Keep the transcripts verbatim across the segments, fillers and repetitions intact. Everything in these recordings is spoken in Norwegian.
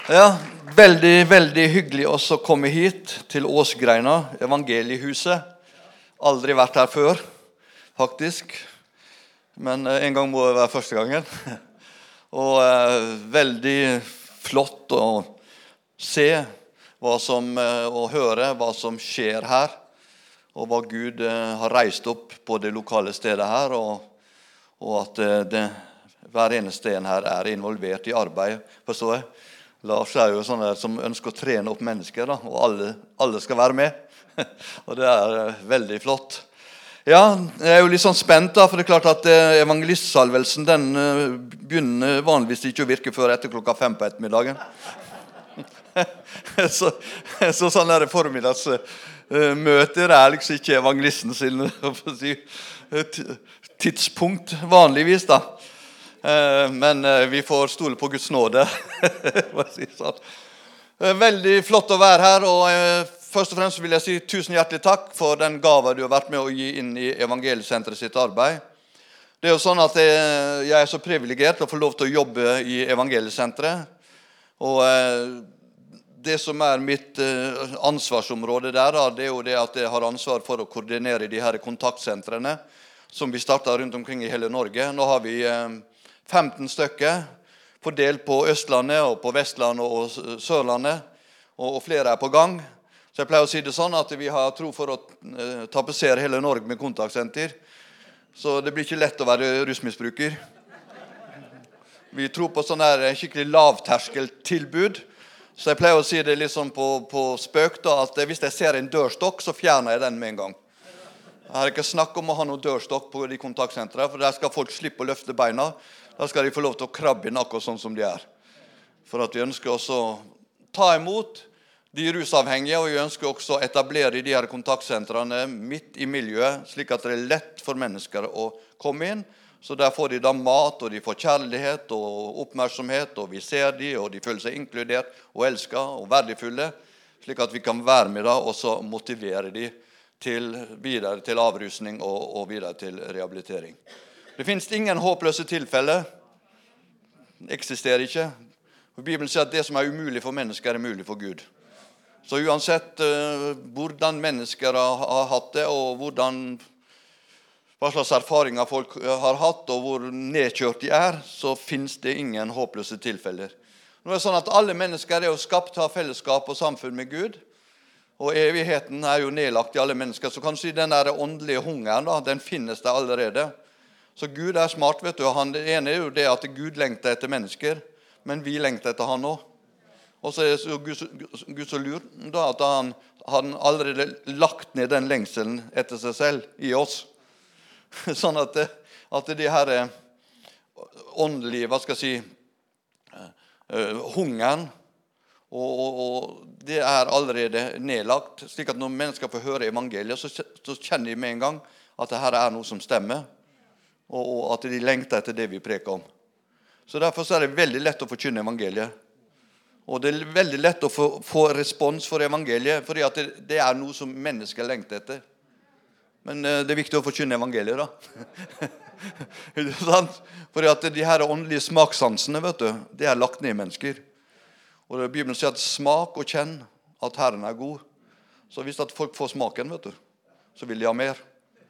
Ja, veldig, veldig hyggelig også å komme hit til Åsgreina, evangeliehuset. Aldri vært her før, faktisk. Men eh, en gang må det være første gangen. Og eh, veldig flott å se hva som, eh, og høre hva som skjer her. Og hva Gud eh, har reist opp på det lokale stedet her. Og, og at eh, det, hver eneste en her er involvert i arbeid, forstår jeg. Lars er jo sånn der som ønsker å trene opp mennesker, da, og alle, alle skal være med. Og det er uh, veldig flott. Ja, jeg er jo litt sånn spent, da, for det er klart at uh, evangelistsalvelsen den uh, begynner vanligvis ikke å virke før etter klokka fem på ettermiddagen. så, så sånn er det formiddagsmøter uh, er liksom ikke evangelisten sin uh, si, tidspunkt vanligvis, da. Men vi får stole på Guds nåde. Veldig flott å være her, og først og fremst vil jeg si tusen hjertelig takk for den gave du har vært med å gi inn i Evangeliesenteret sitt arbeid. Det er jo sånn at jeg er så privilegert å få lov til å jobbe i Evangeliesenteret, og det som er mitt ansvarsområde der, det er jo det at jeg har ansvar for å koordinere de her kontaktsentrene som vi startet rundt omkring i hele Norge. Nå har vi femten stykker fordelt på Østlandet og på Vestlandet og Sørlandet, og flere er på gang. Så jeg pleier å si det sånn at vi har tro for å uh, tapetsere hele Norge med kontaktsenter. Så det blir ikke lett å være rusmisbruker. Vi tror på sånn her skikkelig lavterskeltilbud. Så jeg pleier å si det liksom på, på spøk da, at hvis jeg ser en dørstokk, så fjerner jeg den med en gang. Jeg har ikke snakk om å ha noen dørstokk på de kontaktsentrene, for der skal folk slippe å løfte beina. Da skal de få lov til å krabbe inn akkurat sånn som de er. For at vi ønsker også å ta imot de rusavhengige, og vi ønsker også å etablere de her kontaktsentrene midt i miljøet, slik at det er lett for mennesker å komme inn. Så der får de da mat, og de får kjærlighet og oppmerksomhet, og vi ser de, og de føler seg inkludert og elsket og verdifulle, slik at vi kan være med da, og så motivere de til, videre til avrusning og, og videre til rehabilitering. Det finnes ingen håpløse tilfeller. Det eksisterer ikke. Bibelen sier at det som er umulig for mennesker er mulig for Gud. Så uansett uh, hvordan mennesker har, har hatt det, og hvordan, hva slags erfaringer folk har hatt, og hvor nedkjørt de er, så finnes det ingen håpløse tilfeller. Nå er det sånn at alle mennesker er jo skapt til å ha fellesskap og samfunn med Gud, og evigheten er jo nedlagt i alle mennesker. Så kan du si den der åndelige hungeren, da, den finnes der allerede. Så Gud er smart, vet du. Han, det ene er jo det at Gud lengter etter mennesker, men vi lengter etter han også. Og så er det Gud, Gud så lur da, at han, han allerede lagt ned den lengselen etter seg selv i oss. Sånn at, at de her åndelige, hva skal jeg si, uh, hungeren, og, og, og det er allerede nedlagt, slik at når mennesker får høre evangeliet, så, så kjenner de med en gang at det her er noe som stemmer, og, og at de lengter etter det vi preker om. Så derfor så er det veldig lett å forkynne evangeliet. Og det er veldig lett å få, få respons for evangeliet, fordi at det, det er noe som mennesker lengter etter. Men uh, det er viktig å forkynne evangeliet, da. Er det sant? Fordi at de her åndelige smaksansene, vet du, det er lagt ned i mennesker. Og Bibelen sier at smak og kjenn at Herren er god. Så hvis at folk får smaken, vet du, så vil de ha mer.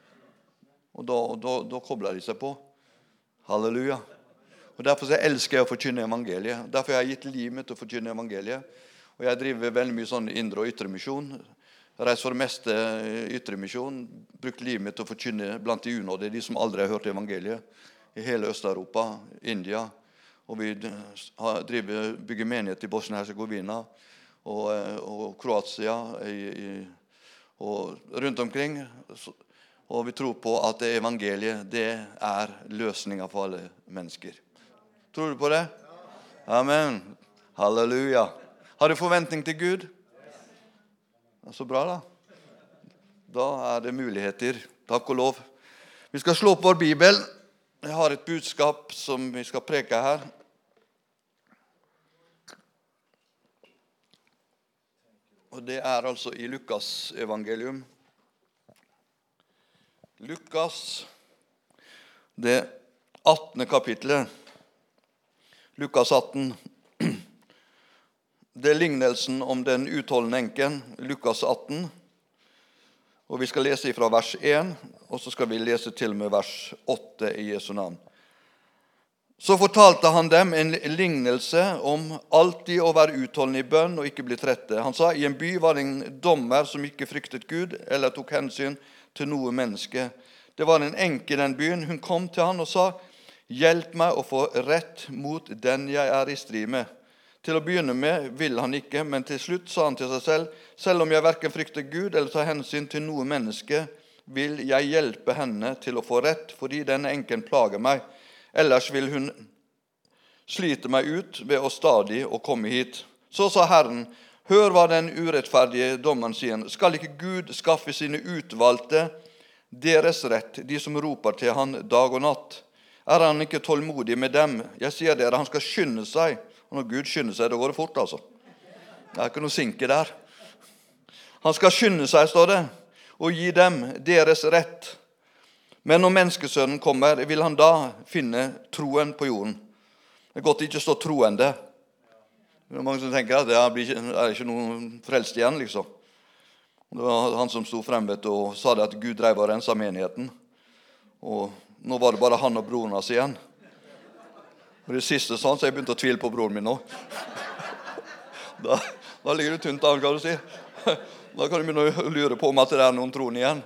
Og da, da, da kobler de seg på. Halleluja. Og derfor så elsker jeg å forkynne evangeliet. Derfor har jeg gitt livet mitt til å forkynne evangeliet. Og jeg driver veldig mye sånn indre og ytre misjon. Jeg reiser for det meste ytre misjon. Brukt livet mitt til å forkynne blant de unådde, de som aldri har hørt evangeliet. I hele Øst-Europa, India. Og vi driver, bygger menighet i Bosnia-Herzegovina og, og Kroatia i, i, og rundt omkring. Og vi tror på at det evangeliet, det er løsninger for alle mennesker. Tror du på det? Amen. Halleluja. Har du forventning til Gud? Så bra da. Da er det muligheter. Takk og lov. Vi skal slå opp vår Bibel. Jeg har et budskap som vi skal preke her. Og det er altså i Lukas evangelium. Lukas, det attende kapitlet. Lukas atten. Det er lignelsen om den utholdende enken, Lukas atten. Og vi skal lese fra vers én, og så skal vi lese til med vers åtte i Jesu navn. Så fortalte han dem en lignelse om alltid å være utholdende i bønn og ikke bli trette. Han sa, i en by var en dommer som ikke fryktet Gud, eller tok hensyn til noe menneske. Det var en enke i den byen. Hun kom til han og sa, hjelp meg å få rett mot den jeg er i strid med. Til å begynne med ville han ikke, men til slutt sa han til seg selv, selv om jeg hverken frykter Gud eller tar hensyn til noe menneske, vil jeg hjelpe henne til å få rett, fordi denne enken plager meg. Ellers vil hun slite meg ut ved å stadig å komme hit. Så sa Herren, hør hva den urettferdige dommeren sier. Skal ikke Gud skaffe sine utvalgte deres rett, de som roper til han dag og natt? Er han ikke tålmodig med dem? Jeg sier dere, han skal skynde seg. Og når Gud skynder seg, da går det fort, altså. Det er ikke noe sinke der. Han skal skynde seg, står det, og gi dem deres rett. Men når menneskesønnen kommer, vil han da finne troen på jorden. Det er godt det ikke står troende. Det er mange som tenker at det er ikke noen frelst igjen, liksom. Det var han som stod frem vet, og sa det at Gud drev og renset menigheten. Og nå var det bare han og broren hans igjen. Og det siste sånn, så jeg begynte å tvile på broren min nå. Da, da ligger du tynt an, kan du si. Da kan du begynne å lure på om at det er noen troen igjen.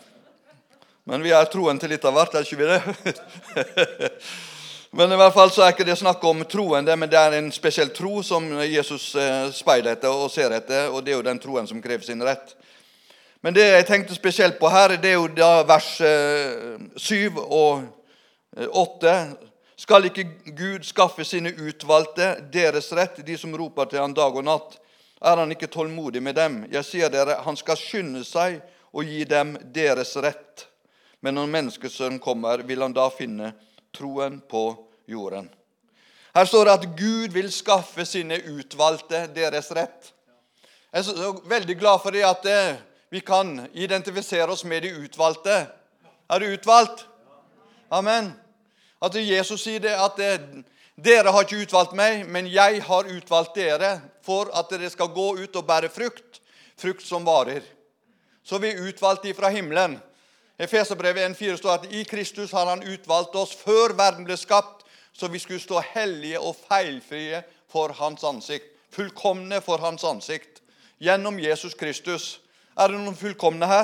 Men vi er troen til litt av hvert, er ikke vi det? Men i hvert fall så er ikke det snakk om troende, men det er en spesiell tro som Jesus speider etter og ser etter, og det er jo den troen som krever sin rett. Men det jeg tenkte spesielt på her, det er jo da vers syv og åtte. Skal ikke Gud skaffe sine utvalgte deres rett, de som roper til han dag og natt? Er han ikke tålmodig med dem? Jeg sier dere, han skal skynde seg og gi dem deres rett. Men når menneskesønnen kommer, vil han da finne troen på jorden. Her står det at Gud vil skaffe sine utvalgte deres rett. Jeg er så veldig glad for det at vi kan identifisere oss med de utvalgte. Er du utvalgt? Amen. At Jesus sier det at dere har ikke utvalgt meg, men jeg har utvalgt dere for at dere skal gå ut og bære frukt, frukt som varer. Så vi er utvalgt ifra himmelen. Efeserbrevet en fire står at i Kristus har han utvalgt oss før verden ble skapt, så vi skulle stå hellige og feilfrie for hans ansikt. Fullkomne for hans ansikt. Gjennom Jesus Kristus. Er det noen fullkomne her?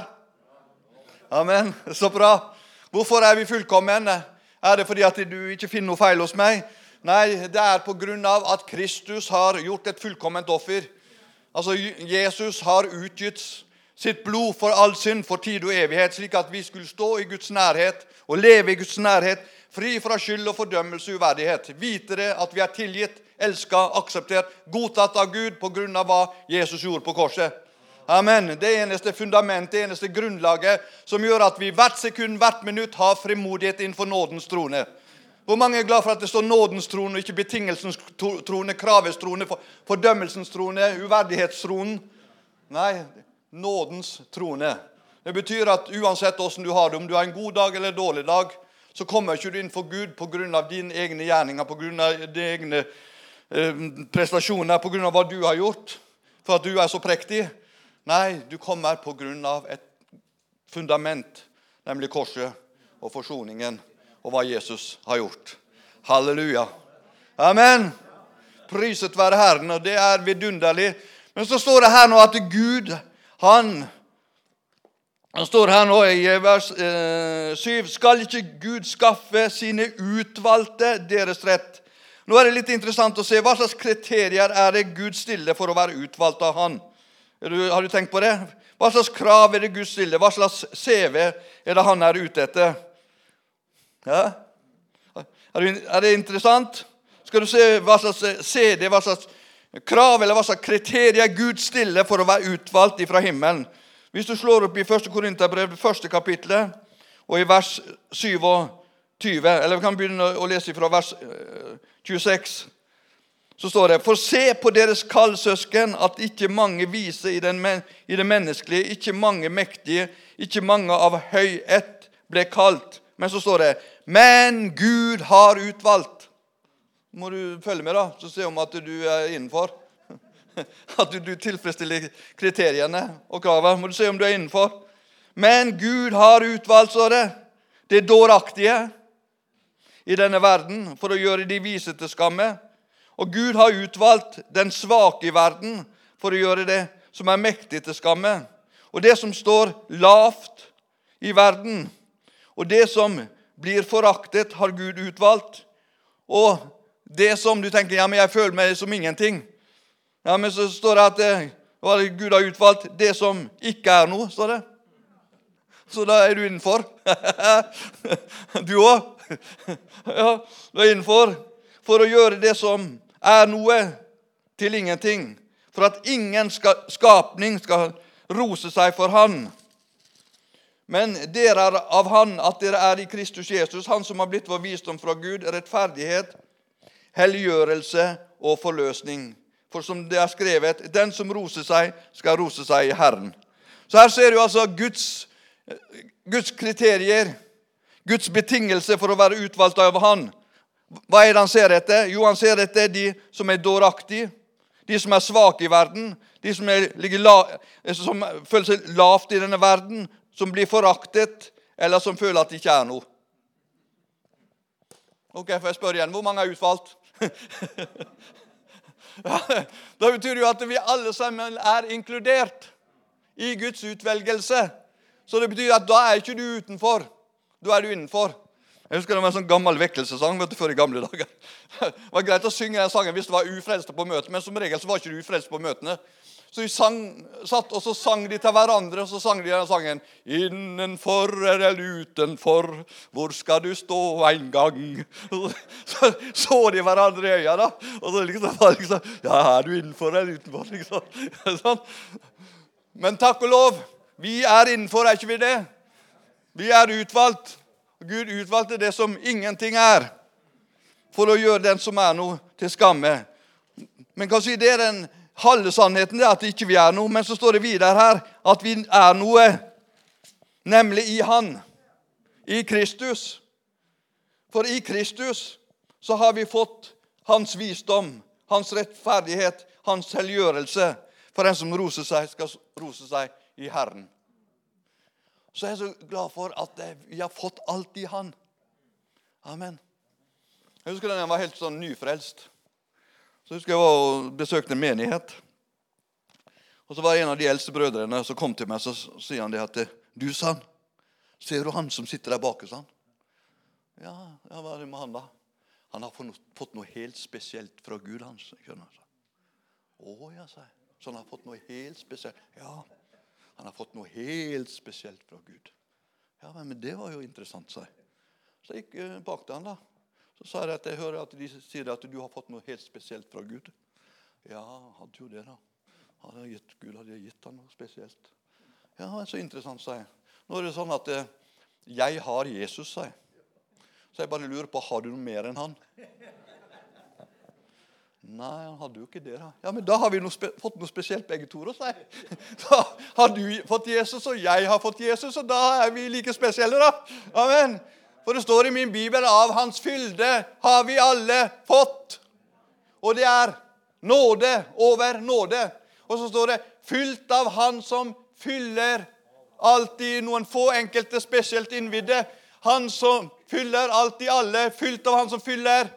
Amen. Så bra. Hvorfor er vi fullkomne? Er det fordi at du ikke finner noe feil hos meg? Nei, det er på grunn av at Kristus har gjort et fullkomment offer. Altså, Jesus har utgitt sitt blod for all synd, for tid og evighet, slik at vi skulle stå i Guds nærhet og leve i Guds nærhet, fri fra skyld og fordømmelse og uverdighet. Vite det at vi er tilgitt, elsket, akseptert, godtatt av Gud på grunn av hva Jesus gjorde på korset. Amen. Det eneste fundament, det eneste grunnlaget som gjør at vi hvert sekund, hvert minutt har frimodighet innenfor nådens trone. Hvor mange er glad for at det står nådens trone, og ikke betingelsens trone, kravets trone, fordømmelsens trone, uverdighetstronen? Nei, nådens trone. Det betyr at uansett hvordan du har det, om du har en god dag eller en dårlig dag, så kommer ikke du inn for Gud på grunn av dine egne gjerninger, på grunn av dine egne eh, prestasjoner, på grunn av hva du har gjort, for at du er så prektig. Nei, du kommer på grunn av et fundament, nemlig korset og forsoningen, og hva Jesus har gjort. Halleluja. Amen. Priset være Herren, og det er vidunderlig. Men så står det her nå at Gud, han, han står her nå i vers eh, syv, skal ikke Gud skaffe sine utvalgte deres rett? Nå er det litt interessant å se, hva slags kriterier er det Gud stiller for å være utvalgt av han? Er du, har du tenkt på det? Hva slags krav er det Gud stiller? Hva slags C V er det han er ute etter? Ja? Er det, er det interessant? Skal du se hva slags C D, hva slags krav eller hva slags kriterier Gud stiller for å være utvalgt fra himmelen? Hvis du slår opp i første Korinterbrev, første kapitlet, og i vers syvogtyve, eller vi kan begynne å lese fra vers tjueseks, så står det, for se på deres kallsøsken, at ikke mange vise i, den, i det menneskelige, ikke mange mektige, ikke mange av høy ett ble kalt. Men så står det, men Gud har utvalgt. Må du følge med da, så se om at du er innenfor. at du, du tilfredsstiller kriteriene og kravene. Må du se om du er innenfor. Men Gud har utvalgt, så det, det dåraktige i denne verden for å gjøre de vise til skamme. Og Gud har utvalgt den svake i verden for å gjøre det som er mektig til skamme. Og det som står lavt i verden, og det som blir foraktet, har Gud utvalgt. Og det som du tenker, ja, men jeg føler meg som ingenting. Ja, men så står det at det, Gud har utvalgt det som ikke er noe, står det. Så da er du innenfor. Du også. Ja, du er innenfor. For å gjøre det som er noe til ingenting. For at ingen skal, skapning skal rose seg for han. Men dere er av han at dere er i Kristus Jesus, han som har blitt vår visdom fra Gud, rettferdighet, helliggjørelse og forløsning. For som det er skrevet, den som roser seg, skal rose seg i Herren. Så her ser du altså Guds, Guds kriterier, Guds betingelse for å være utvalgt av han. Hva er det han ser etter? Jo, han ser etter de som er dåraktige, de som er svake i verden, de som, er, ligger la, som føler seg lavt i denne verden, som blir foraktet, eller som føler at det ikke er noe. Ok, får jeg spørre igjen, hvor mange er utvalgt? Ja, da betyr det jo at vi alle sammen er inkludert i Guds utvelgelse. Så det betyr at da er ikke du utenfor, da er du innenfor. Jeg husker det var en sånn gammel vekkelsesang, vet du, før i gamle dager. Det var greit å synge den sangen hvis det var ufrelste på møtet, men som regel så var ikke du ufrelst på møtene. Så de sang, satt, og så sang de til hverandre, og så sang de den sangen. Innenfor eller utenfor, hvor skal du stå en gang? Så, så, så de hverandre i øya da, og så liksom, liksom, ja, er du innenfor eller utenfor? Liksom. Sånn. Men takk og lov, vi er innenfor, er ikke vi det? Vi er utvalgt. Gud utvalgte det som ingenting er, for å gjøre den som er noe til skamme. Men kan si det er den halve sannheten, det er at ikke vi er noe, men så står det videre her at vi er noe, nemlig i han, i Kristus. For i Kristus så har vi fått hans visdom, hans rettferdighet, hans helgjørelse. For den som roser seg, skal rose seg i Herren. Så jeg er så glad for at vi har fått alt i han. Amen. Jeg husker da jeg var helt sånn nyfrelst. Så husker jeg var og besøkte en menighet. Og så var det en av de eldste brødrene som kom til meg, så sier han det at du, sa han, ser du han som sitter der bak, sa han? Ja, ja, hva er det med han da? Han har fått noe helt spesielt fra Gud hans. Å, ja, sa jeg. Så han har fått noe helt spesielt. Ja, han har fått noe helt spesielt fra Gud. Ja, men det var jo interessant, sa jeg. Så jeg gikk bak til han da. Så sa jeg at jeg hører at de sier at du har fått noe helt spesielt fra Gud. Ja, hadde jo det da. Hadde gitt, Gud hadde gitt han noe spesielt. Ja, men så interessant, sa jeg. Nå er det sånn at jeg har Jesus, sa jeg. Så jeg bare lurer på, har du noe mer enn han? Nei, han hadde jo ikke det da. Ja, men da har vi noe fått noe spesielt begge to, sa jeg. Da har du fått Jesus, og jeg har fått Jesus, og da er vi like spesielle da. Amen. For det står i min bibel, av hans fylde har vi alle fått. Og det er nåde over nåde. Og så står det, fylt av han som fyller alltid noen få enkelte spesielt innvidde. Han som fyller alltid alle, fylt av han som fyller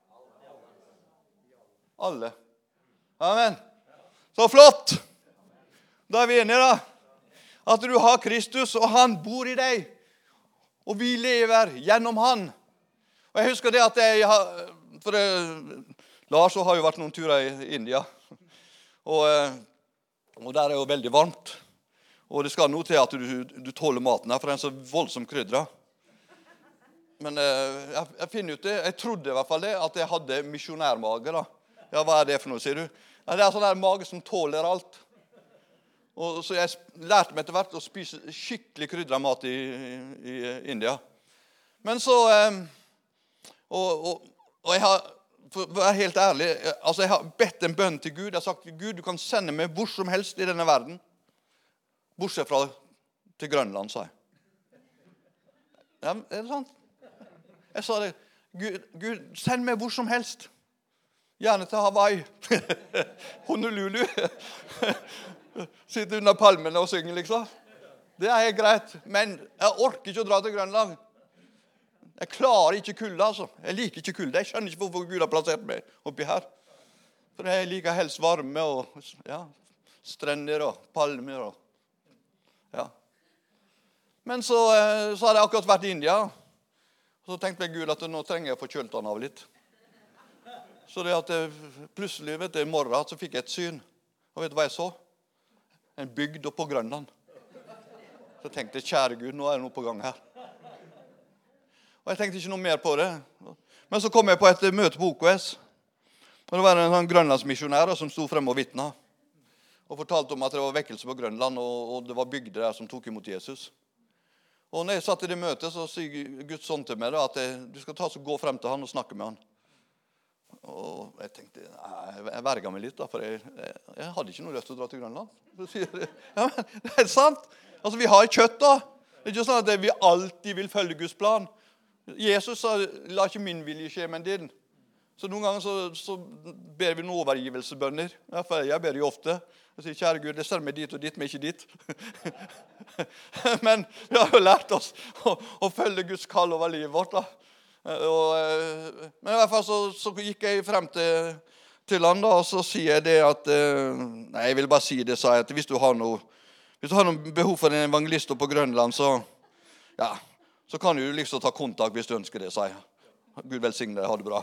alle. Amen. Så flott. Da er vi enige da. At du har Kristus, og han bor i deg. Og vi lever gjennom han. Og jeg husker det at jeg har, for det, Lars har jo vært noen turer i India. Og, og der er jo veldig varmt. Og det skal noe til at du, du tåler maten her, for den er så voldsomt krydret. Men jeg, jeg finner ut det, jeg trodde i hvert fall det, at jeg hadde misjonærmage da. Ja, hva er det for noe, sier du? Ja, det er sånn der mage som tåler alt. Og så jeg lærte meg etter hvert å spise skikkelig krydret mat i, i, i India. Men så, og, og, og jeg har, for å være helt ærlig, altså jeg har bedt en bønn til Gud. Jeg har sagt, Gud, du kan sende meg hvor som helst i denne verden. Bortsett fra til Grønland, sa jeg. Ja, er det sant? Jeg sa det, Gud, Gud, send meg hvor som helst. Gjerne til Hawaii. Honolulu. Sitter under palmene og synger, liksom. Det er helt greit. Men jeg orker ikke å dra til Grønland. Jeg klarer ikke kulde, altså. Jeg liker ikke kulde. Jeg skjønner ikke hvorfor Gud har plassert meg oppi her. For jeg liker helst varme og ja, strender og palmer. Og, ja. Men så, så hadde jeg akkurat vært i India. Så tenkte jeg Gud at nå trenger jeg å få kjølt han av litt. Så det at jeg, plutselig, vet du, i morgen så fikk jeg et syn. Og vet du hva jeg så? En bygd på Grønland. Så jeg tenkte, kjære Gud, nå er det noe på gang her. Og jeg tenkte ikke noe mer på det. Men så kom jeg på et møte på O K S. Og det var en sånn grønlandsmisjonær som stod frem og vittnet. Og fortalte om at det var vekkelse på Grønland, og, og det var bygder der som tok imot Jesus. Og når jeg satt i det møtet, så sier Guds sånn til meg da, at jeg, du skal ta så gå frem til han og snakke med han. Og jeg tenkte, nei, jeg verget meg litt da, for jeg, jeg, jeg hadde ikke noe lyst til å dra til Grønland. Så sier jeg, ja, men det er sant. Altså, vi har kjøtt da. Det er ikke sånn at vi alltid vil følge Guds plan. Jesus sa, la ikke min vilje skje, men din. Så noen ganger så, så ber vi noen overgivelsebønner. Ja, for jeg ber jo ofte. Jeg sier, kjære Gud, det ser meg dit og dit, men ikke dit. Men vi har jo lært oss å, å følge Guds kall over livet vårt da. Og, men i hvert fall så, så gikk jeg frem til, til han da, og så sier jeg det at, nei, jeg vil bare si det, sa jeg, at hvis du har noe, hvis du har noe behov for en evangelist på Grønland, så, ja, så kan du liksom ta kontakt hvis du ønsker det, sa jeg. Gud velsigne deg, ha det bra.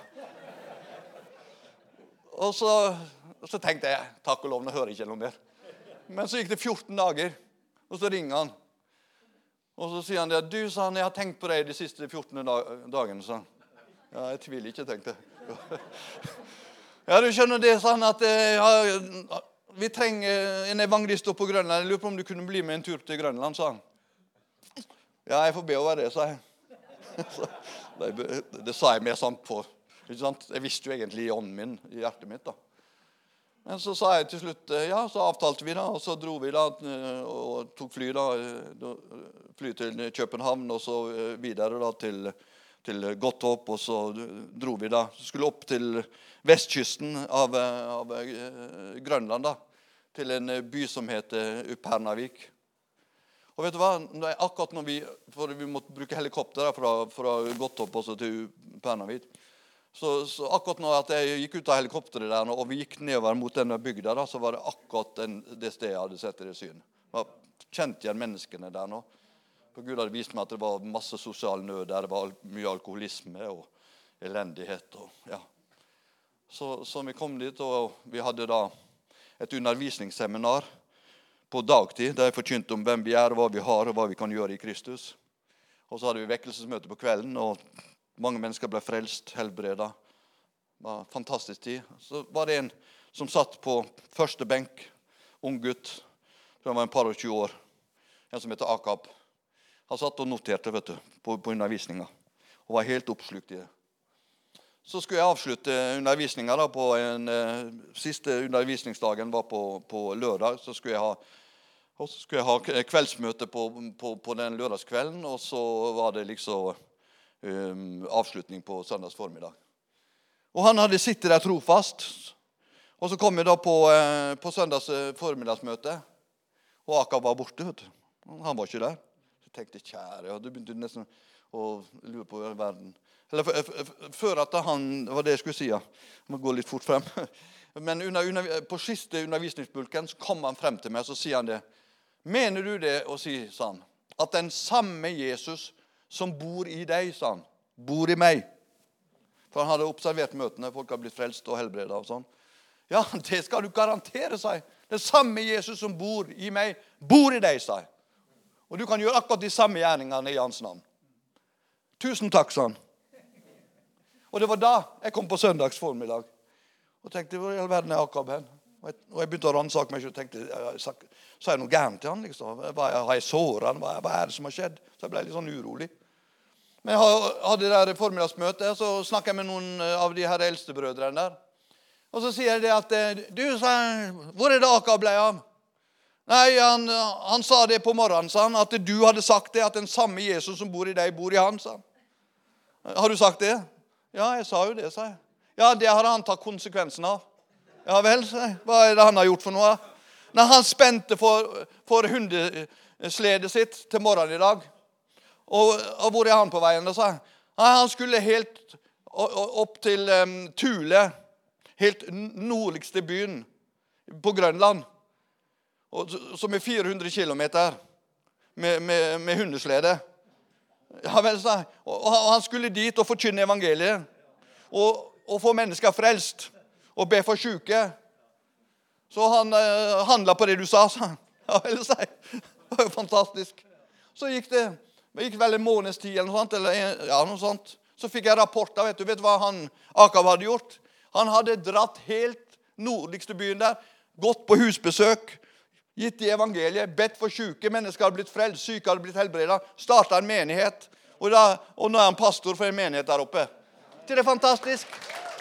Og så, så tenkte jeg, takk og lov, nå hører jeg ikke noe mer. Men så gikk det fjorten dager, og så ringer han. Og så sier han det, du, sa han, jeg har tenkt på deg de siste fjorten dagene, sa han. Ja, jeg tviler ikke, tenkte jeg. Ja, du skjønner det, sa han, at ja, vi trenger en evangelist på Grønland. Jeg lurer på om du kunne bli med en tur til Grønland, sa han. Ja, jeg får be over det, sa jeg. Så, det, det sa jeg mer sånn på, ikke sant? Jeg visste jo egentlig i ånden min, i hjertet mitt da. Men så sa jeg til slutt, ja, så avtalte vi da, og så dro vi da, og tok fly da, fly til København, og så videre da til, til Godthåb, og så dro vi da, så skulle opp til vestkysten av, av Grønland da, til en by som heter Upernavik. Og vet du hva, akkurat når vi, for vi måtte bruke helikopter da, fra, fra Godthåb også til Upernavik, Så, så akkurat når at jeg gikk ut av helikopteret der, og vi gikk nedover mot denne bygda, da, så var det akkurat den, det stedet jeg hadde sett i det syn. Jeg var kjent igjen menneskene der nå. For Gud hadde vist meg at det var masse sosial nød der, det var mye alkoholisme og elendighet. Og, ja. så, så vi kom dit, og vi hadde da et undervisningsseminar på dagtid, der jeg forkynte om hvem vi er, hva vi har, og hva vi kan gjøre i Kristus. Og så hadde vi vekkelsesmøte på kvelden, og mange mennesker ble frelst, helbredet. Det var en fantastisk tid. Så var det en som satt på første benk, ung gutt. Han var en par og tjue år. En som heter Akab. Han satt og noterte, vet du, på, på undervisningen. Og var helt oppslukt i det. Så skulle jeg avslutte undervisningen da, på en eh, siste undervisningsdagen var på, på lørdag. Så skulle jeg ha, og så skulle jeg ha kveldsmøte på, på, på den lørdagskvelden, og så var det liksom Um, avslutning på søndags formiddag. Og han hadde sittet der trofast. Og så kom jeg da på, uh, på søndags formiddagsmøte. Og Akab var borte, vet du. Han var ikke der. Så jeg tenkte, kjære, og du begynte nesten å lure på verden. Eller f- f- før at han, det var det jeg skulle si, ja. Jeg må gå litt fort frem. Men under, under, på siste undervisningsbulken så kom han frem til meg, så sier han det. Mener du det å si, sa han, at den samme Jesus som bor i deg, sa han, bor i meg. For han hadde observert møtene, folk har blitt frelst og helbredet og sånn. Ja, det skal du garantere, sa jeg. Det samme Jesus som bor i meg, bor i deg, sa jeg. Og du kan gjøre akkurat de samme gjerningene i hans navn. Tusen takk, sa han. Og det var da jeg kom på søndags formiddag. Og tenkte, hvor i all verden er Akab hen? Og jeg begynte å ransake meg, og tenkte, sa jeg noe gærent til han, liksom? Hva, har jeg såret han? Hva, hva er det som har skjedd? Så jeg ble litt sånn urolig. Men jeg hadde det der formiddagsmøtet, så snakket jeg med noen av de her eldste brødrene der. Og så sier jeg det at, du, sa jeg, hvor er det Akab ble av? Nei, han, han sa det på morgenen, sa han, at du hadde sagt det, at den samme Jesus som bor i deg, bor i han, sa han. Har du sagt det? Ja, jeg sa jo det, sa jeg. Ja, det har han tatt konsekvensen av. Ja vel, hva er det han har gjort for noe? Når han spente for, for hundesledet sitt til morgenen i dag, og, og hvor er han på veien? Da, han skulle helt opp til um, Thule, helt nordligste byen på Grønland, og, som er fire hundre kilometer med, med, med hundeslede. Ja vel, så, og, og han skulle dit og forkynne evangeliet, og, og få mennesker frelst, og be for syke. Så han uh, handlet på det du sa, sa han. Ja vel, så, det var jo fantastisk. Så gikk det, det gikk vel en måneds tid eller noe sånt, eller ja, noe sånt. Så fikk jeg rapporter, vet du, vet du hva han, Akab hadde gjort? Han hadde dratt helt nordligste byen der, gått på husbesøk, gitt i evangeliet, bedt for syke, mennesker hadde blitt frelst, syke hadde blitt helbredet, startet en menighet, og, da, og nå er han pastor for en menighet der oppe. Det er fantastisk.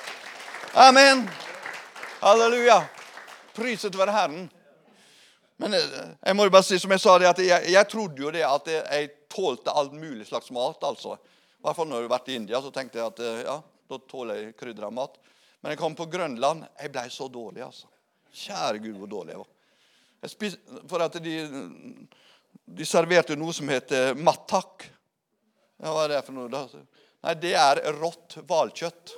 Amen. Halleluja. Priset være Herren. Men jeg må jo bare si, som jeg sa, det, at jeg, jeg trodde jo det at jeg tålte alt mulig slags mat, altså. I hvert fall når jeg har vært i India, så tenkte jeg at ja, da tåler jeg krydret mat. Men jeg kom på Grønland, jeg ble så dårlig, altså. Kjære Gud, hvor dårlig jeg var. Jeg spis, for at de, de serverte noe som heter mattak. Ja, hva er det for noe da? Nei, det er rått hvalkjøtt.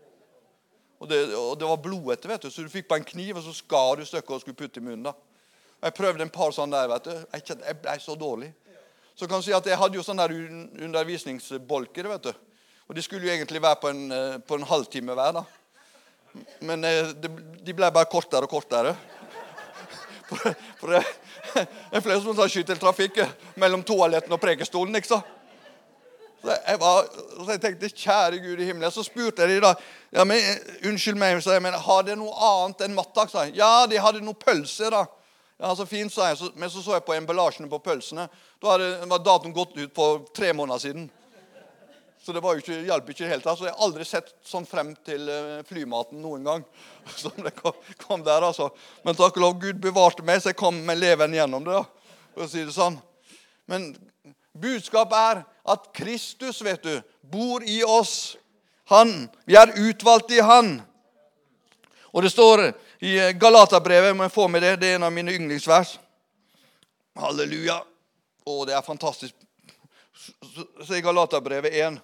Og det, og det var blodete, vet du. Så du fikk på en kniv, og så skar du stykker og skulle putte i munnen da. Jeg prøvde en par sånne der, vet du. Jeg, kjente, jeg ble så dårlig. Så kan jeg si at jeg hadde jo sånne der undervisningsbolker, vet du. Og de skulle jo egentlig være på en, på en halvtime hver da. Men de, de ble bare kortere og kortere. For, for det, det er flere som tar skytteltrafikk mellom toaletten og prekestolen, ikke sant? Så jeg, var, så jeg tenkte, kjære Gud i himmelen. Så spurte jeg de da, ja, men, unnskyld meg, så jeg, men har det noe annet enn mattak? Sa jeg. Ja, de hadde noe pølse da. Ja, så fint, sa jeg. Så, men så så jeg på emballasjene på pølsene. Da hadde, var datoen gått ut på tre måneder siden. Så det var jo ikke, hjalp ikke helt. Så jeg har aldri sett sånn frem til flymaten noen gang. Som det kom, kom der, altså. Men takk og lov, Gud bevarte meg, så jeg kom med leven gjennom det da. For å si det sånn. Men budskap er at Kristus, vet du, bor i oss. Han, vi er utvalgt i han. Og det står i Galaterbrevet, må jeg få med det, det er en av mine yndlingsvers. Halleluja. Å, det er fantastisk. Se Galaterbrevet én.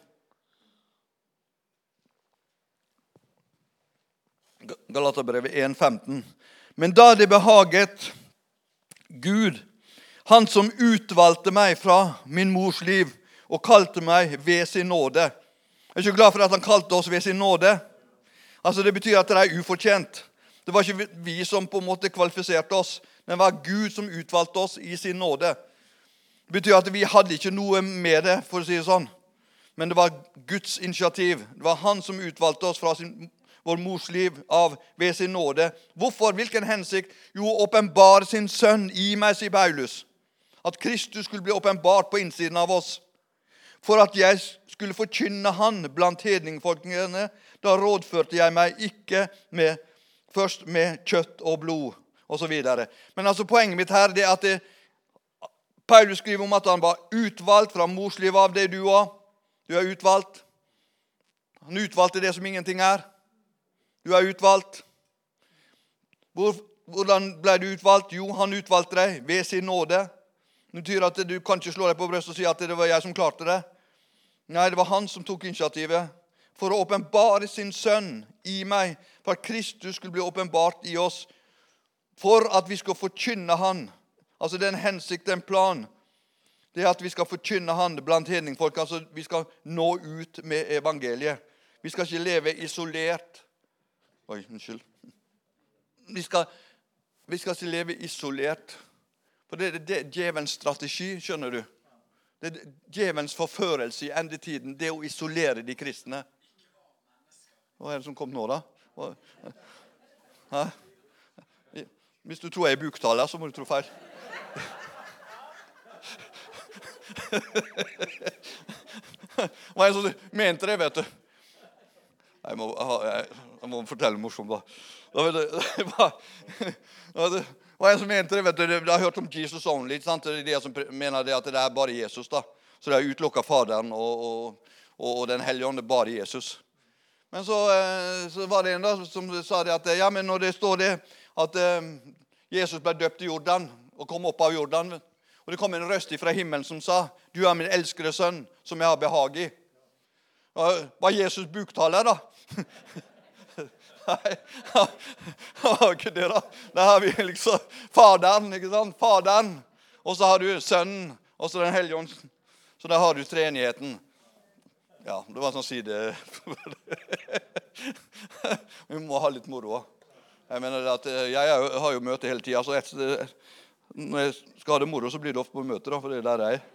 Galaterbrevet én, femten. Men da det behaget Gud, han som utvalgte meg fra min mors liv, og kalte meg ved sin nåde. Jeg er ikke glad for at han kalte oss ved sin nåde. Altså det betyr at det er ufortjent. Det var ikke vi som på en måte kvalifiserte oss, men det var Gud som utvalgte oss i sin nåde. Det betyr at vi hadde ikke noe med det, for å si det sånn. Men det var Guds initiativ. Det var han som utvalgte oss fra sin, vår mors liv av ved sin nåde. Hvorfor? Hvilken hensikt? Jo, åpenbar sin sønn i meg, sier Paulus. At Kristus skulle bli åpenbart på innsiden av oss. For at jeg skulle forkynne han blant hedningfolkene, da rådførte jeg meg ikke med, først med kjøtt og blod, og så videre. Men altså poenget mitt her, det er at det, Paulus skriver om at han var utvalgt fra mors liv av det du var. Du er utvalgt. Han utvalgte det som ingenting er. Du er utvalgt. Hvor, hvordan ble du utvalgt? Jo, han utvalgte deg ved sin nåde. Det betyr at du kan ikke slå deg på brøst og si at det var jeg som klarte det. Nei, det var han som tok initiativet for å åpenbare sin sønn i meg, for at Kristus skulle bli åpenbart i oss, for at vi skal forkynne han. Altså den hensikt, den plan, det er at vi skal forkynne han blant hedningfolk, altså vi skal nå ut med evangeliet. Vi skal ikke leve isolert. Oi, unnskyld. Vi skal, vi skal ikke leve isolert. For det er det, djevelens strategi, skjønner du. Det er djevelens forførelse i endetiden, det å isolere de kristne. Hva er det som kom nå da? Hæ? Hvis du tror jeg er buktaler, så må du tro feil. Hva er det som mente det, vet du? Jeg må, jeg, jeg må fortelle morsomt da. Da vet du, det var... Det var en som mente det, vet du, du har hørt om Jesus only, sant? Det er det som mener det at det er bare Jesus da. Så det er utelukket Faderen og, og, og den hellige ånd, bare Jesus. Men så, eh, så var det en da som sa det at ja, men når det står det at eh, Jesus ble døpt i Jordan og kom opp av Jordan, og det kom en røst fra himmelen som sa, du er min elskede sønn, som jeg har behag i. Var Jesus buktaler da? Nei, det var ikke det da. Der har vi liksom faderen, ikke sant? Faderen, og så har du sønnen, og så den hellige ånd. Så der har du treenigheten. Ja, det var sånn side. Vi må ha litt moro. Jeg mener at jeg har jo møte hele tiden, så et, når jeg skal ha det moro, så blir det ofte på møter, da, for det er der jeg er.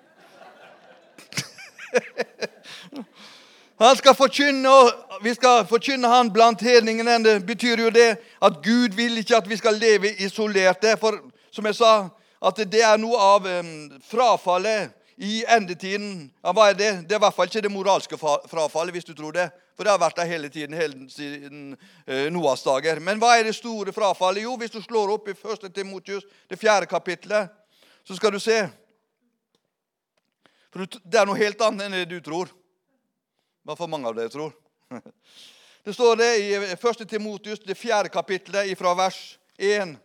Han skal forkynne, og vi skal forkynne han blant hedningene. Det betyr jo det at Gud vil ikke at vi skal leve isolerte. For som jeg sa, at det er noe av um, frafallet i endetiden. Ja, hva er det? Det er i hvert fall ikke det moralske frafallet, hvis du tror det. For det har vært der hele tiden, hele siden uh, Noas dager. Men hva er det store frafallet? Jo, hvis du slår opp i første Timoteus, det fjerde kapitlet, så skal du se. For det er noe helt annet enn det du tror. Hva for mange av dere tror. Det står det i første Timoteus, det fjerde kapitlet, fra vers én.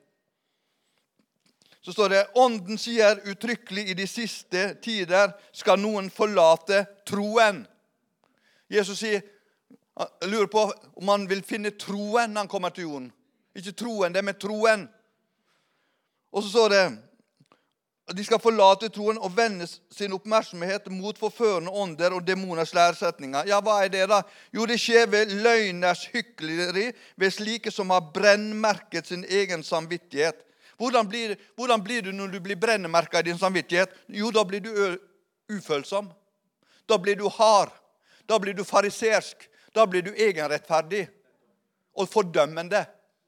Så står det, ånden sier uttrykkelig i de siste tider skal noen forlate troen. Jesus sier, jeg lurer på om han vil finne troen når han kommer til jorden. Ikke troen, det er med troen. Og så står det, de skal forlate troen og vende sin oppmerksomhet mot forførende ånder og demoners læresetninger. Ja, hva er det da? Jo, det skjer ved løgners hykleri, ved slike som har brennmerket sin egen samvittighet. Hvordan blir, hvordan blir du når du blir brennmerket i din samvittighet? Jo, da blir du ufølsom. Da blir du hard. Da blir du farisersk. Da blir du egenrettferdig og fordømmende.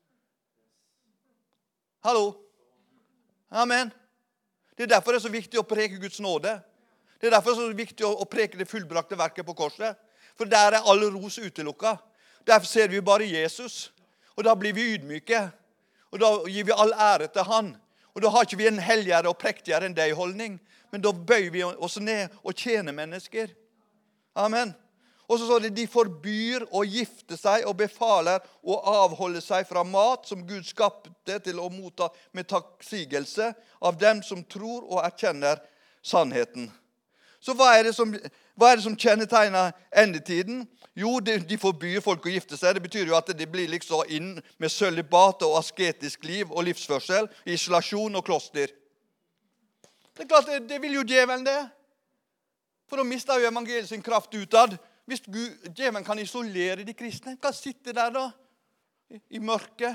Hallo? Amen. Det er derfor det er så viktig å preke Guds nåde. Det er derfor det er så viktig å preke det fullbrakte verket på korset. For der er all ros utelukket. Derfor ser vi bare Jesus. Og da blir vi ydmyke. Og da gir vi all ære til han. Og da har ikke vi en helligere og prektigere enn deg holdning. Men da bøyer vi oss ned og tjener mennesker. Amen. Og så står det, de forbyr å gifte seg og befaler å avholde seg fra mat som Gud skapte til å motta med takksigelse av dem som tror og erkjenner sannheten. Så hva er det som, hva er det som kjennetegner endetiden? Jo, de, de forbyr folk å gifte seg. Det betyr jo at de blir liksom inn med sølibat og asketisk liv og livsførsel, isolasjon og kloster. Det er klart, det, det vil jo djevelen det. For da mister jo evangeliet sin kraft utad. Hvis Gud, djevelen kan isolere de kristne, kan sitte der da, i, i mørket,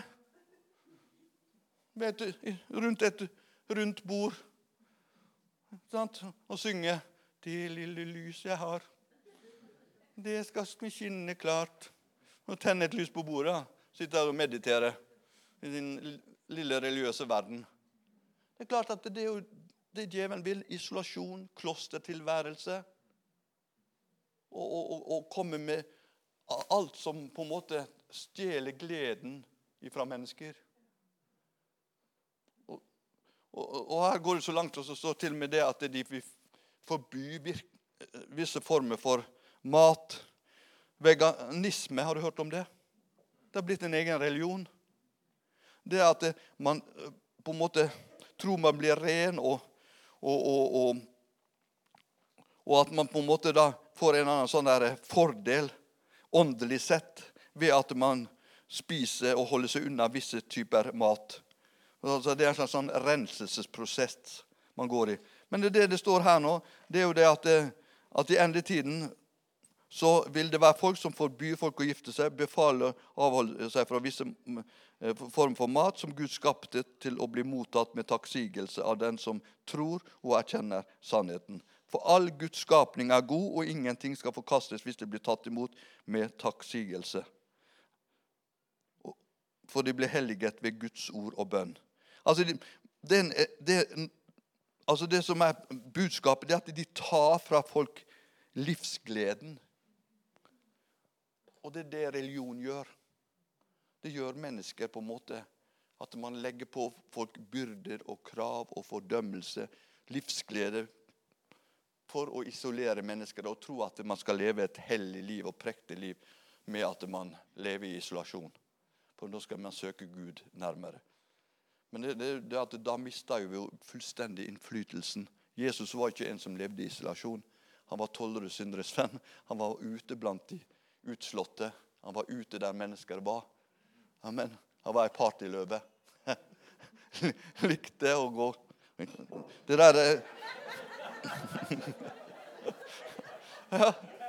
vet du, rundt et rundt bord, sant? Og synge, det lille lys jeg har, det skal skinne klart. Og tenne et lys på bordet, sitte der og meditere i din lille religiøse verden. Det er klart at det er jo det djevelen vil, isolasjon, klostertilværelse, Og, og, og komme med alt som på en måte stjeler gleden fra mennesker. Og, og, og her går det så langt, og så står til med det at de vil forby visse former for mat. Veganisme, har du hørt om det? Det har blitt en egen religion. Det er at man på en måte tror man blir ren, og, og, og, og, og at man på en måte da får en annen sånn der fordel, åndelig sett, ved at man spiser og holder seg unna visse typer mat. Altså, det er en sånn renselsesprosess man går i. Men det, det det står her nå, det er jo det at, at i endetiden så vil det være folk som forbyr folk å gifte seg, befaler å avholde seg fra visse form for mat som Gud skapte til å bli mottatt med takksigelse av den som tror og erkjenner sannheten. For all Guds skapning er god, og ingenting skal forkastes hvis det blir tatt imot med takksigelse. For de blir helliget ved Guds ord og bønn. Altså det, det, det, altså det som er budskapet, det er at de tar fra folk livsgleden. Og det er det religion gjør. Det gjør mennesker på en måte at man legger på folk byrder og krav og fordømmelse, livsglede, for å isolere mennesker og tro at man skal leve et hellig liv og prektig liv. med at man lever i isolasjon. For da skal man søke Gud nærmere. Men det, det, det at da mistet jo fullstendig innflytelsen. Jesus var ikke en som levde i isolasjon. Han var tollere synderes venn. Han var ute blant de utslåtte. Han var ute der mennesker var. Amen. Han var en partyløve. Likte å gå. Det der er... Ja.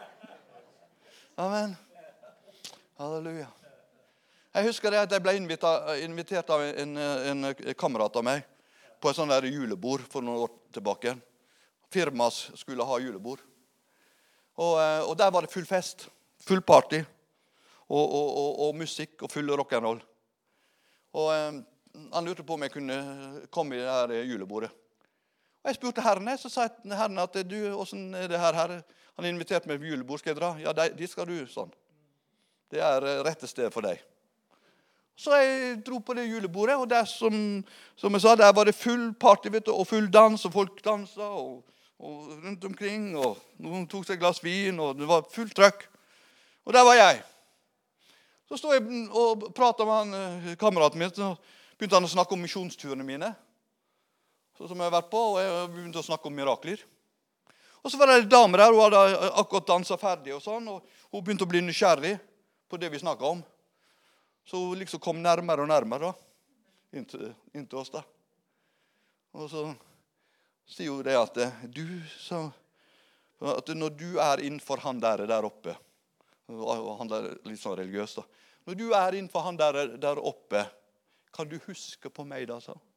Amen. Halleluja. Jeg husker det at jeg ble invitert, invitert av en, en, en kamerat av meg på et sånt der julebord for noen år tilbake. Firmas skulle ha julebord. Og, og der var det full fest, full party, og, og, og, og musikk og full rock'n'roll. Og han lurte på om jeg kunne komme i det her julebordet. Og jeg spurte herren, så sa herren at du, hvordan er det her, herre? Han inviterte meg på julebord, skal jeg dra? Ja, de skal du, sånn. Det er rette sted for deg. Så jeg dro på det julebordet, og der som, som jeg sa, der var det full party, vet du, og full dans, og folk danset, og, og rundt omkring, og noen tok seg et glass vin, og det var full trøkk. Og der var jeg. Så stod jeg og pratet med han, kameraten min, og begynte han å snakke om misjonsturene mine, så som jeg har vært på, og jeg begynte å snakke om mirakler. Og så var det en dame der, hun hadde akkurat danset ferdig og sånn, og hun begynte å bli nysgjerrig på det vi snakket om. Så hun liksom kom nærmere og nærmere da, inntil, inntil oss da. Og så sier hun det at du, så, at når du er innenfor han der, der oppe, og han der litt sånn religiøs da, når du er innenfor han der, der oppe, kan du huske på meg da, sa hun.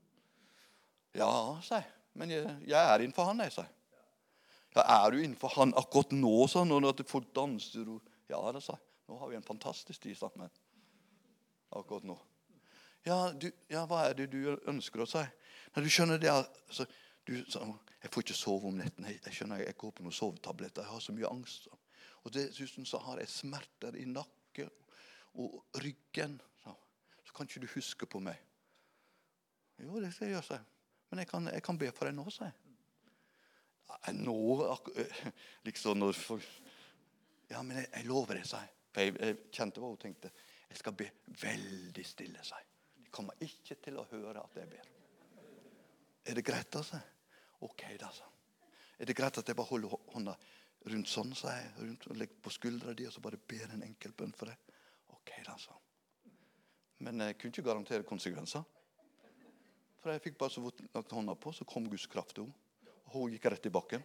Ja, sa jeg, men jeg, jeg er innenfor han, jeg, sa jeg. Ja, er du innenfor han akkurat nå, sa han, når folk danser? Og, ja, det sa jeg. Nå har vi en fantastisk tid sammen. Akkurat nå. Ja, du, ja, hva er det du ønsker å si? Nei, du skjønner det, altså, du, så, jeg får ikke sove om netten. Jeg, jeg skjønner, jeg går på noen sovetabletter. Jeg har så mye angst. Så. Og dessuten så har jeg smerter i nakke og ryggen. Så, så kan ikke du huske på meg. Jo, det skal jeg gjøre, seg. Men jeg kan, jeg kan be for deg nå, sier jeg. Nå, liksom når folk... Ja, men jeg, jeg lover det, sier jeg. For jeg, jeg kjente hva hun tenkte. Jeg skal be veldig stille, sier jeg. De kommer ikke til å høre at jeg ber. Er det greit, da, sier jeg? Ok, da, sier jeg. Er det greit at jeg bare holder hånda rundt sånn, sier jeg, rundt og legger på skuldra di, og så bare ber en enkel bønn for deg? Ok, da, sier jeg. Men jeg kunne ikke garantere konsekvenser. For jeg fikk bare så lagt hånda på, så kom Guds kraft til henne. Og hun gikk rett i bakken.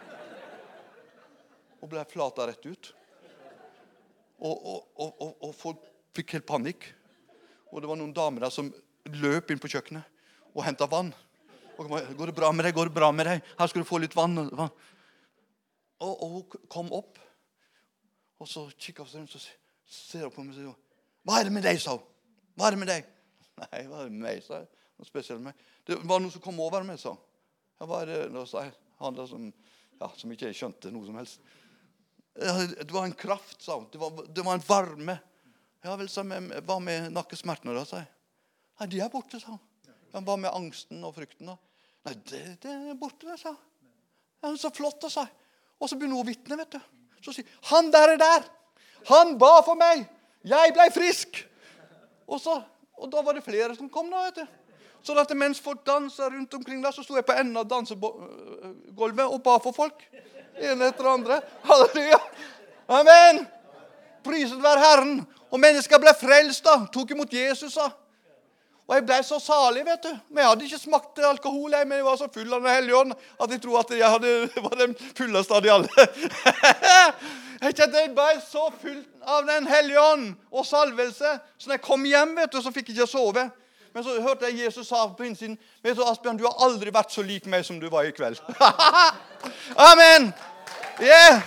Og ble flata rett ut. Og, og, og, og, og folk fikk helt panikk. Og det var noen damer der som løp inn på kjøkkenet og hentet vann. Og går det bra med deg? Går det bra med deg? Her skal du få litt vann. Og, og hun kom opp. Og så kikket hun rundt og ser hun på meg og sier, hva er det med deg, sa hun? Hva er det med deg? Nei, hva er det med meg, sa jeg. Noe spesielt med meg. Det var noe som kom over meg, sa hun. Ja, hva er det? Da sa jeg. Han der som, ja, som ikke skjønte noe som helst. Det var en kraft, sa hun. Det var, det var en varme. Ja, vel, sa jeg, hva med nakkesmertene da, sa jeg. Nei, de er borte, sa hun. Ja, hva med angsten og frykten da? Nei, det, det er borte, det, sa hun. Ja, så flott, sa jeg. Og så begynner hun å vitne, vet du. Så sier han der er der. Han ba for meg. Jeg ble frisk. Og, så, og da var det flere som kom da, vet du. Så at mens folk danset rundt omkring der, så stod jeg på enden av dansegolvet og ba for folk. En etter andre. Halleluja. Amen. Priset være Herren. Og mennesker ble frelst da. Tok imot Jesus da. Og jeg ble så salig, vet du. Men jeg hadde ikke smakt alkohol, men jeg var så full av den hellige ånd, at jeg tror at jeg hadde, var den fulleste av de alle. Jeg kjente jeg ble så full av den hellige ånd og salvelse. Så når jeg kom hjem, vet du, så fikk jeg ikke sove. Men så hørte jeg Jesus sa på innsiden, vet du, Asbjørn, du har aldri vært så lik meg som du var i kveld. Amen. Yeah.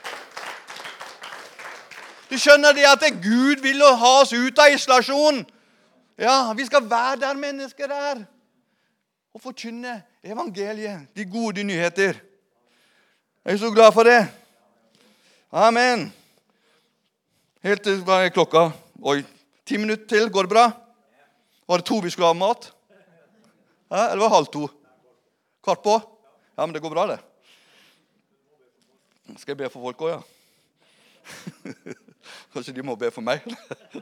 Du skjønner det at det Gud vil ha oss ut av isolasjon. Ja, vi skal være der mennesker er. Og forkynne evangeliet, de gode nyheter. Jeg er så glad for det. Amen. Helt til hva er klokka? Oi, ti minutter til, går det bra? Var det to vi skulle ha mat? Ja, eller var det halv to? Kvart på? Ja, men det går bra det. Skal jeg be for folk også, ja? Kanskje de må be for meg?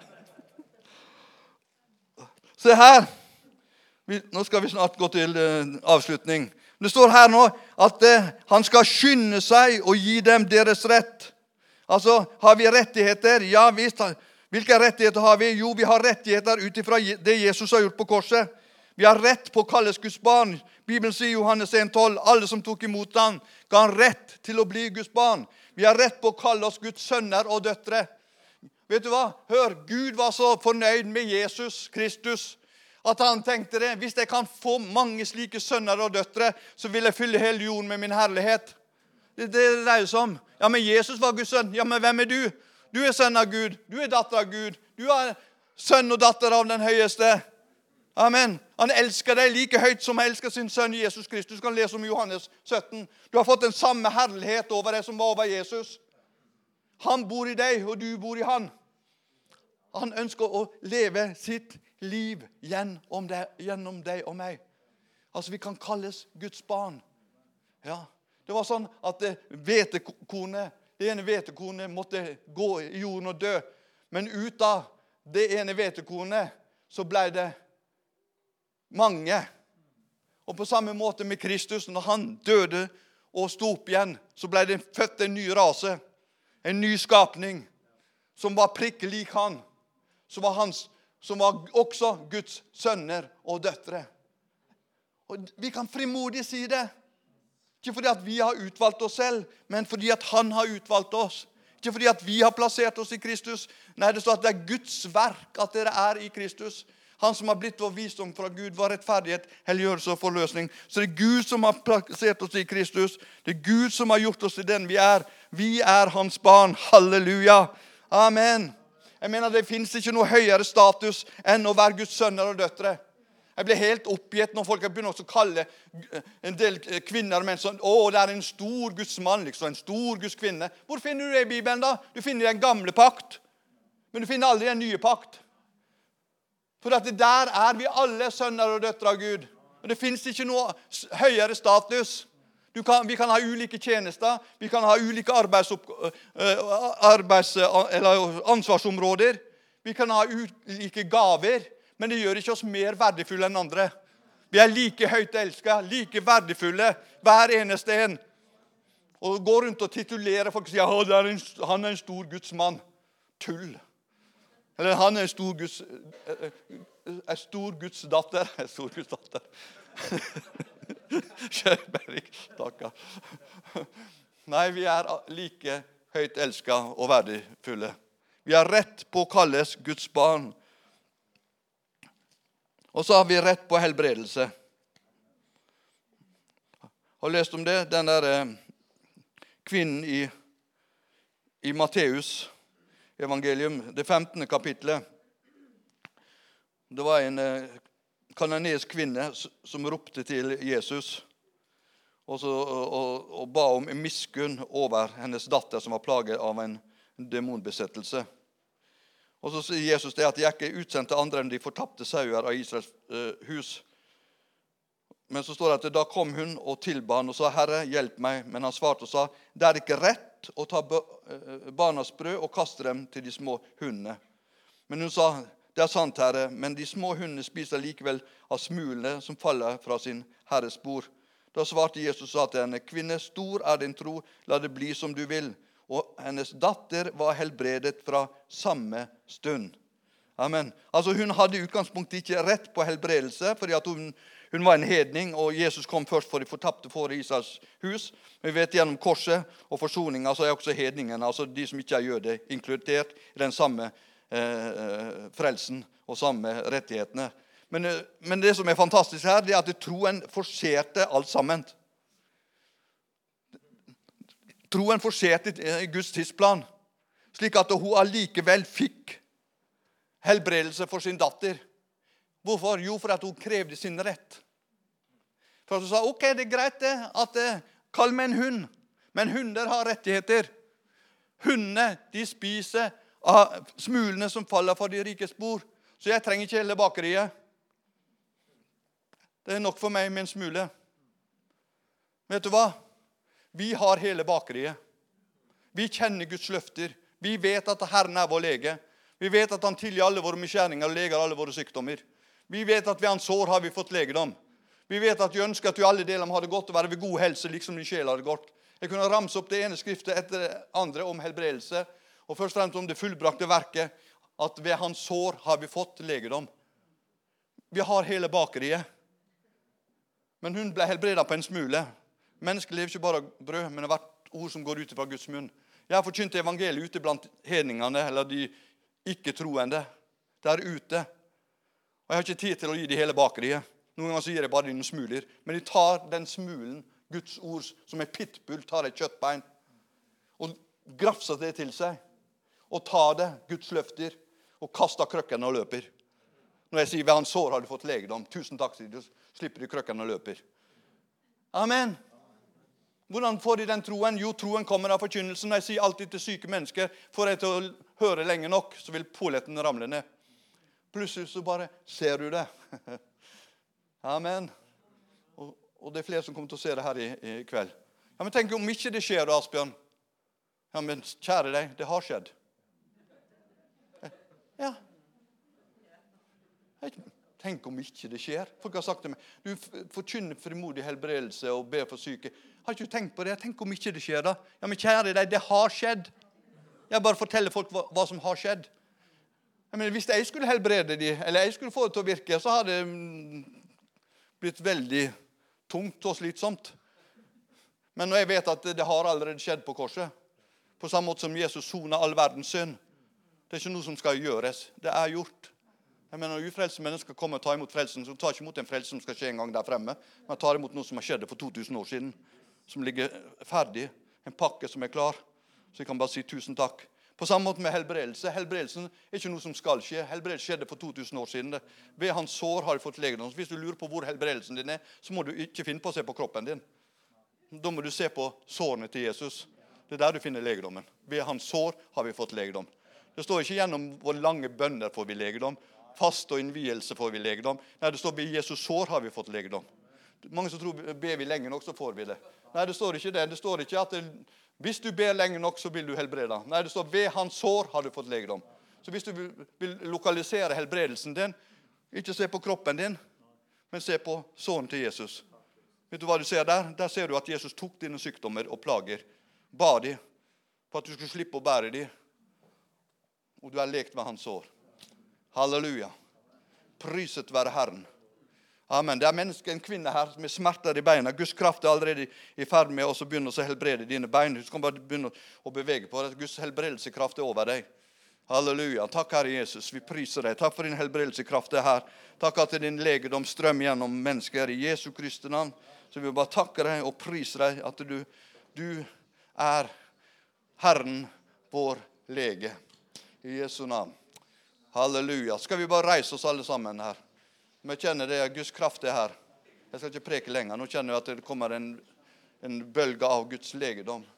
Se her. Vi, nå skal vi snart gå til uh, avslutning. Det står her nå at uh, han skal skynde seg og gi dem deres rett. Altså, har vi rettigheter? Ja, visst. Hvilke rettigheter har vi? Jo, vi har rettigheter utifra det Jesus har gjort på korset. Vi har rett på å kalles Guds barn. Bibelen sier Johannes en tolv, alle som tok imot han, ga han rett til å bli Guds barn. Vi har rett på å kalle oss Guds sønner og døtre. Vet du hva? Hør, Gud var så fornøyd med Jesus Kristus, at han tenkte det, hvis jeg kan få mange slike sønner og døtre, så vil jeg fylle hele jorden med min herlighet. Det er det det dreier seg om. Ja, men Jesus var Guds sønn. Ja, men hvem er du? Du er sønn av Gud. Du er datter av Gud. Du er sønn og datter av den høyeste. Amen. Han elsker deg like høyt som han elsker sin sønn Jesus Kristus. Du kan lese om Johannes sytten. Du har fått den samme herlighet over deg som var over Jesus. Han bor i deg, og du bor i han. Han ønsker å leve sitt liv gjennom deg, gjennom deg og meg. Altså, vi kan kalles Guds barn. Ja, det var sånn at hvetekornet, det ene hvetekornet måtte gå i jorden og dø. Men ut av det ene hvetekornet så ble det mange. Og på samme måte med Kristus, når han døde og sto opp igjen, så ble det født en ny rase, en ny skapning, som var prikke lik han, som var, hans, som var også Guds sønner og døtre. Og vi kan frimodig si det. Ikke fordi at vi har utvalgt oss selv, men fordi at han har utvalgt oss. Ikke fordi at vi har plassert oss i Kristus. Nei, det står at det er Guds verk at dere er i Kristus. Han som har blitt vår visdom fra Gud, var rettferdighet, helliggjørelse og forløsning. Så det er Gud som har plassert oss i Kristus. Det er Gud som har gjort oss til den vi er. Vi er hans barn. Halleluja. Amen. Jeg mener, det finnes ikke noe høyere status enn å være Guds sønner og døtre. Jeg ble helt oppgitt når folk begynner å kalle en del kvinner og menn sånn, å, det er en stor Guds mann, liksom, en stor Guds kvinne. Hvor finner du det i Bibelen da? Du finner den gamle pakt, men du finner aldri den nye pakt. For at der er vi alle sønner og døtre av Gud. Og det finnes ikke noe høyere status. Du kan, vi kan ha ulike tjenester, vi kan ha ulike arbeidsopp, arbeids, eller ansvarsområder, vi kan ha ulike gaver, men det gjør ikke oss mer verdifulle enn andre. Vi er like høyt elsket, like verdifulle, hver eneste en. Og gå rundt og titulere folk og si, ja, er en, han er en stor Guds mann. Tull. Eller han er en stor Guds, en stor Guds datter. En stor Guds datter. Kjærberik, takker. Nei, vi er like høyt elsket og verdifulle. Vi har rett på å kalles Guds barn. Og så har vi rett på helbredelse. Har du lest om det? Den der eh, kvinnen i, i Matteus evangelium, det femtende kapitlet. Det var en eh, kananeisk kvinne som ropte til Jesus og, så, og, og ba om en miskunn over hennes datter som var plaget av en demonbesettelse. Og så sier Jesus det at jeg ikke utsendte andre enn de fortapte sauer av Israels uh, hus. Men så står det at da kom hun og tilba han og sa, Herre, hjelp meg. Men han svarte og sa, det er ikke rett å ta barnas brød og kaste dem til de små hundene. Men hun sa, det er sant, Herre, men de små hundene spiser likevel av smulene som faller fra sin herres bord. Da svarte Jesus og sa til henne, kvinne, stor er din tro, la det bli som du vil. Og hennes datter var helbredet fra samme stund. Amen. Altså hun hadde i utgangspunktet ikke rett på helbredelse, fordi at hun, hun var en hedning, og Jesus kom først for de fortapte for Israels hus. Vi vet gjennom korset og forsoningen, så er også hedningen, altså de som ikke er jøde, inkludert i den samme eh, frelsen og samme rettighetene. Men, men det som er fantastisk her, det er at troen forserte alt sammen. Troen forserte i Guds tidsplan, slik at hun allikevel fikk helbredelse for sin datter. Hvorfor? Jo, for at hun krevde sin rett. For hun sa, ok, det er greit det, at kall meg en hund, men hunder har rettigheter. Hundene, de spiser av smulene som faller fra de rikes bord, så jeg trenger ikke hele bakeriet. Det er nok for meg med en smule. Vet du hva? Vi har hele bakeriet. Vi kjenner Guds løfter. Vi vet at Herren er vår lege. Vi vet at han tilgir alle våre misgjerninger og leger alle våre sykdommer. Vi vet at ved hans sår har vi fått legedom. Vi vet at vi ønsker at du alle deler har det godt og være ved god helse, liksom din sjel har det godt. Jeg kunne ramse opp det ene skriftet etter det andre om helbredelse, og først og fremst om det fullbrakte verket, at ved hans sår har vi fått legedom. Vi har hele bakeriet. Men hun ble helbredet på en smule. Mennesker lever ikke bare av brød, men av hvert ord som går ut fra Guds munn. Jeg har forkynt evangeliet ute blant hedningene, eller de ikke-troende, der ute. Og jeg har ikke tid til å gi de hele bakeriet. Noen ganger så gir jeg bare de smuler. Men de tar den smulen, Guds ord, som en pitbull tar et kjøttbein, og grafser det til seg, og tar det, Guds løfter, og kaster krøkkene og løper. Når jeg sier ved hans sår har du fått legedom, tusen takk, sier du, slipper de krøkkene og løper. Amen. Hvordan får de den troen? Jo, troen kommer av forkynnelsen. Når jeg sier alltid til syke mennesker, får jeg til å høre lenge nok, så vil polletten ramle ned. Plutselig så bare ser du det. Amen. Og, og det er flere som kommer til å se det her i, i kveld. Ja, men tenk om ikke det skjer, Asbjørn. Ja, men kjære deg, det har skjedd. Ja. Tenk om ikke det skjer. Folk har sagt til meg, du forkynner frimodig helbredelse og ber for syke. Har ikke du tenkt på det? Tenk om ikke det skjer da. Ja, men kjære deg, det har skjedd. Jeg bare forteller folk hva, hva som har skjedd. Jeg mener, hvis jeg skulle helbrede de, eller jeg skulle få det til å virke, så hadde det blitt veldig tungt og slitsomt. Men når jeg vet at det har allerede skjedd på korset, på samme måte som Jesus sonet all verdens synd, det er ikke noe som skal gjøres. Det er gjort. Jeg mener, når ufrelste mennesker kommer og tar imot frelsen, så tar ikke imot en frelse som skal skje en gang der fremme, men tar imot noe som har skjedd for to tusen år siden, som ligger ferdig, en pakke som er klar, så jeg kan bare si tusen takk. På samme måte med helbredelse. Helbredelsen er ikke noe som skal skje. Helbredelse skjedde for to tusen år siden. Ved hans sår har du fått legedom. Hvis du lurer på hvor helbredelsen din er, så må du ikke finne på å se på kroppen din. Da må du se på sårene til Jesus. Det er der du finner legedommen. Ved hans sår har vi fått legedom. Det står ikke gjennom hvor lange bønner får vi legedom. Fast og innvielse får vi legedom. Nei, det står ved Jesus sår har vi fått legedom. Mange som tror ber vi lenge nok, så får vi det. Nei, det står ikke det. Det står ikke at det, hvis du ber lenge nok, så vil du helbrede. Nei, det står ved hans sår har du fått legedom. Så hvis du vil lokalisere helbredelsen din, ikke se på kroppen din, men se på såren til Jesus. Vet du hva du ser der? Der ser du at Jesus tok dine sykdommer og plager. Ba de for at du skulle slippe å bære de. Og du er lekt med hans sår. Halleluja. Priset være Herren. Amen. Det er mennesker, en kvinne her med smerter i beina. Guds kraft er allerede i ferd med å begynne å helbrede dine bein. Du skal bare begynne å bevege på det. Guds helbredelseskraft er over deg. Halleluja. Takk, Herre Jesus. Vi priser deg. Takk for din helbredelseskraft er her. Takk at din legedom strømmer gjennom mennesker i Jesu Kristi navn. Så vi bare takker deg og priser deg at du, du er Herren vår lege. I Jesu navn. Halleluja. Skal vi bare reise oss alle sammen her? Men jeg kjenner det, Guds kraft er her. Jeg skal ikke preke lenger. Nå kjenner jeg at det kommer en, en bølge av Guds legedom.